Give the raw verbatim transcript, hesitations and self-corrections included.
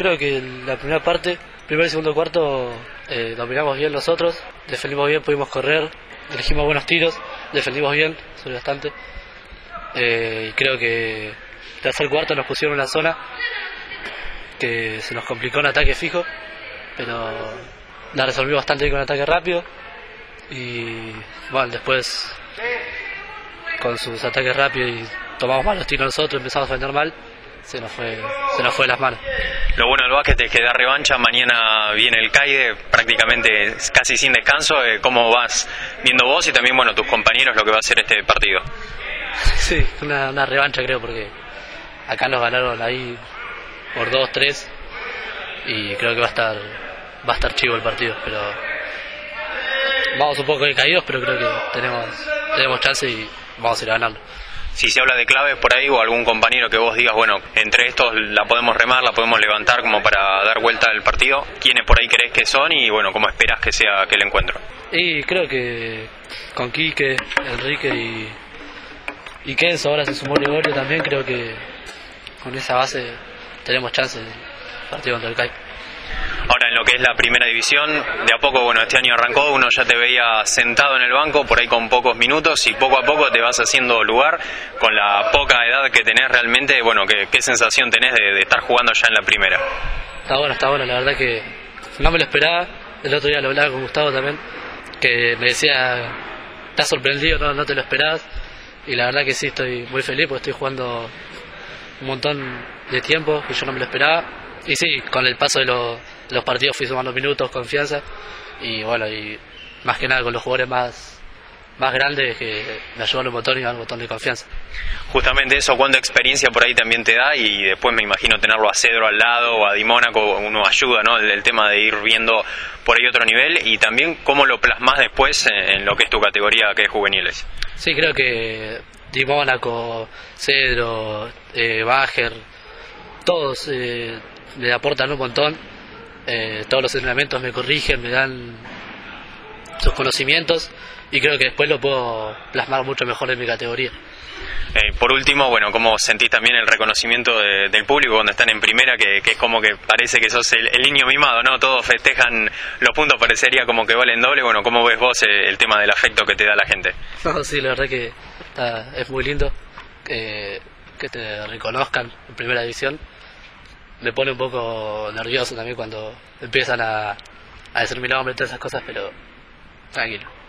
creo que la primera parte, primer y segundo cuarto, eh, dominamos bien nosotros, defendimos bien, pudimos correr, elegimos buenos tiros, defendimos bien, sobre bastante. Eh, y creo que el tercer cuarto nos pusieron una zona que se nos complicó en ataque fijo, pero la resolvió bastante bien con ataque rápido. Y bueno, después con sus ataques rápidos y tomamos mal los tiros nosotros, empezamos a defender mal, se nos fue se nos fue de las manos. Lo bueno del básquet es que da revancha, mañana viene el CAIDE prácticamente casi sin descanso. ¿Cómo vas viendo vos y también bueno tus compañeros lo que va a ser este partido? Sí, una, una revancha creo, porque acá nos ganaron ahí por dos, tres y creo que va a estar va a estar chivo el partido, pero vamos un poco decaídos, pero creo que tenemos tenemos chance y vamos a ir a ganarlo. Si se habla de claves por ahí o algún compañero que vos digas, bueno, entre estos la podemos remar, la podemos levantar como para dar vuelta al partido, ¿quiénes por ahí crees que son y bueno, cómo esperas que sea aquel encuentro? Y creo que con Quique, Enrique y, y Kenzo, ahora se sumó Gregorio también, creo que con esa base tenemos chance del partido contra el C A I. Ahora en lo que es la primera división, de a poco, bueno, este año arrancó, uno ya te veía sentado en el banco, por ahí con pocos minutos y poco a poco te vas haciendo lugar con la poca edad que tenés realmente. Bueno, ¿qué, qué sensación tenés de, de estar jugando ya en la primera? Está bueno, está bueno, la verdad que no me lo esperaba. El otro día lo hablaba con Gustavo también, que me decía, estás sorprendido, no, no te lo esperabas. Y la verdad que sí, estoy muy feliz porque estoy jugando un montón de tiempo que yo no me lo esperaba. Y sí, con el paso de los, de los partidos fui sumando minutos, confianza y bueno, y más que nada con los jugadores más más grandes que me ayudan un montón y me dan un montón de confianza. Justamente eso, ¿cuánta experiencia por ahí también te da? Y después me imagino tenerlo a Cedro al lado o a Di Mónaco, uno ayuda, ¿no? El, el tema de ir viendo por ahí otro nivel y también cómo lo plasmas después en, en lo que es tu categoría, que es juveniles. Sí, creo que Di Mónaco, Cedro, eh, Bajer, todos eh, me aportan un montón, eh, todos los entrenamientos me corrigen, me dan sus conocimientos y creo que después lo puedo plasmar mucho mejor en mi categoría. Eh, por último, bueno, ¿cómo sentís también el reconocimiento de, del público cuando están en primera, que, que es como que parece que sos el, el niño mimado, ¿no? Todos festejan los puntos, parecería como que valen doble. Bueno, ¿cómo ves vos el, el tema del afecto que te da la gente? No, sí, la verdad que está, es muy lindo eh, que te reconozcan en primera división. Me pone un poco nervioso también cuando empiezan a, a decir mi nombre y todas esas cosas, pero tranquilo.